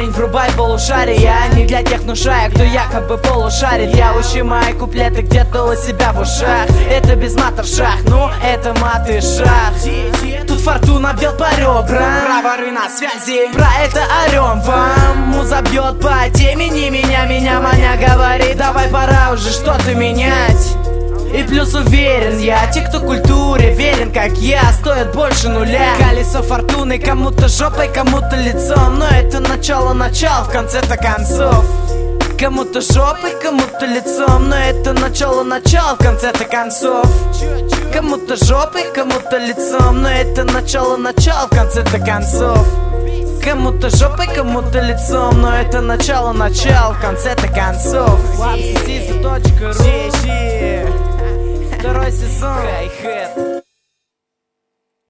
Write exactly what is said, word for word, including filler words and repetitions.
парень, врубай полушария. Я не для тех нушая, кто якобы полушарит. Я учу мои куплеты где-то у себя в ушах. Это без мата в шах, ну это мат и шах. Тут фортуна бьет по ребрам, бравары на связи, про это орем вам. Муза бьет по теме, не меня, меня маня говорит: давай пора уже что-то менять. И плюс уверен я, те, кто культуре верен, как я, стоят больше нуля. Колесо фортуны кому-то жопой, кому-то лицом, но это начало начал в конце-то концов. Кому-то жопой, кому-то лицом, но это начало начал в конце-то концов. Кому-то жопой, кому-то лицом, но это начало начал в конце-то концов. Кому-то жопой, кому-то лицом, но это начало начал в конце-то концов.